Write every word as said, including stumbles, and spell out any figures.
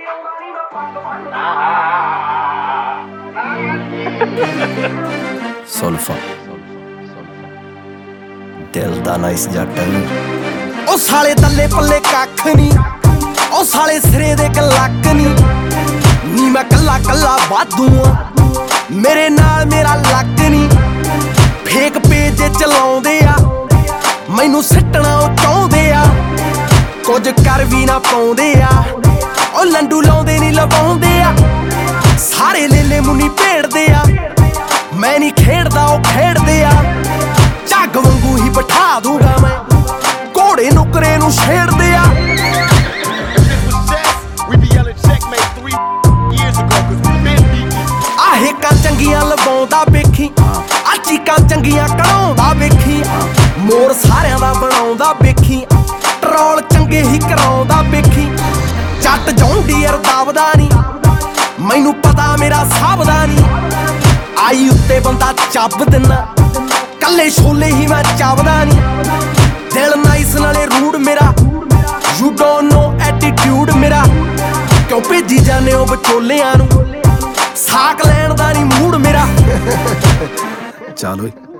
ਸੁਲਫਾ ਦਿਲ ਦਾ ਨਾਈਸ ਜੱਟ ਉਹ ਸਾਲੇ ਤੱਲੇ ਪੱਲੇ ਕੱਖ ਨੀ ਉਹ ਸਾਲੇ ਸਿਰੇ ਦੇ ਕਲੱਕ ਨੀ ਨੀ ਮੈਂ ਕੱਲਾ ਕੱਲਾ ਵਾਧੂ ਆ ਮੇਰੇ ਨਾਲ ਮੇਰਾ ਲੱਕ ਨੀ ਫੇਕ ਪੇਜ ਚਲਾਉਂਦੇ ਆ ਮੈਨੂੰ ਸਿੱਟਣਾ ਉਹ ਚਾਹੁੰਦੇ ਆ ਕੁਝ ਕਰ ਵੀ ਨਾ ਪਾਉਂਦੇ ਆ ਉਹ ਲੰਡੂ ਲਾਉਂਦੇ ਨੀ ਲਵਾਉਂਦੇ ਆ ਸਾਰੇ ਲੇਲੇ ਮੁੰਨੀ ਭੇੜਦੇ ਆ ਮੈਂ ਨੀ ਖੇਡਦਾ ਉਹ ਖੇਡਦੇ ਆ ਝੱਗ ਵਾਂਗੂ ਹੀ ਬਿਠਾ ਦੂੰਗਾ ਮੈਂ ਘੋੜੇ ਨੁਕਰੇ ਨੂੰ ਛੇੜਦੇ ਆ ਆਹੇ ਕਾਂ ਚੰਗੀਆਂ ਲਵਾਉਂਦਾ ਵੇਖੀ ਆ ਚੀਕਾਂ ਚੰਗੀਆਂ ਕਢਾਉਂਦਾ ਵੇਖੀ ਮੋਰ ਸਾਰਿਆਂ ਦਾ ਬਣਾਉਂਦਾ ਵੇਖੀ ਟਰੋਲ ਚੰਗੇ ਹੀ ਕਰਾਉਂਦਾ ਵੇਖੀ ਜੱਟ ਜੌਂਡੀਅਰ ਦਾਵਦਾ ਨੀ ਮੈਨੂੰ ਪਤਾ ਮੇਰਾ ਸਭ ਦਾ ਨੀ ਆਈ ਉੱਤੇ ਬੰਦਾ ਚੱਬ ਦਿੰਨਾ ਕੱਲੇ ਛੋਲੇ ਹੀ ਮੈਂ ਚੱਬਦਾ ਨੀ ਦਿਲ ਨਾਈਸ ਨਾਲੇ ਰੂਡ ਮੇਰਾ ਯੂ ਡੋਨਟ ਨੋ ਐਟੀਟਿਊਡ ਮੇਰਾ ਕਿਉਂ ਭੇਜੀ ਜਾਂਦੇ ਹੋ ਵਿਚੋਲਿਆਂ ਨੂੰ ਸਾਕ ਲੈਣ ਦਾ ਨੀ ਮੂਡ ਮੇਰਾ ਚੱਲ ਓਏ